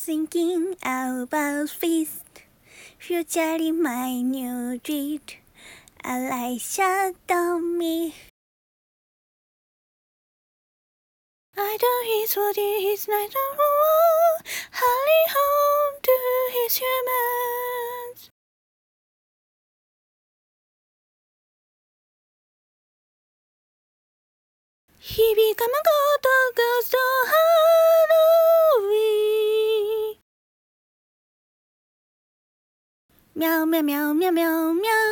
thinking about feast, futuring my new dream. A light shadow me. I don't his what his night of war, hurry home to his humans. He become a god of ghost of Halloween. Meow meow meow meow meow meow.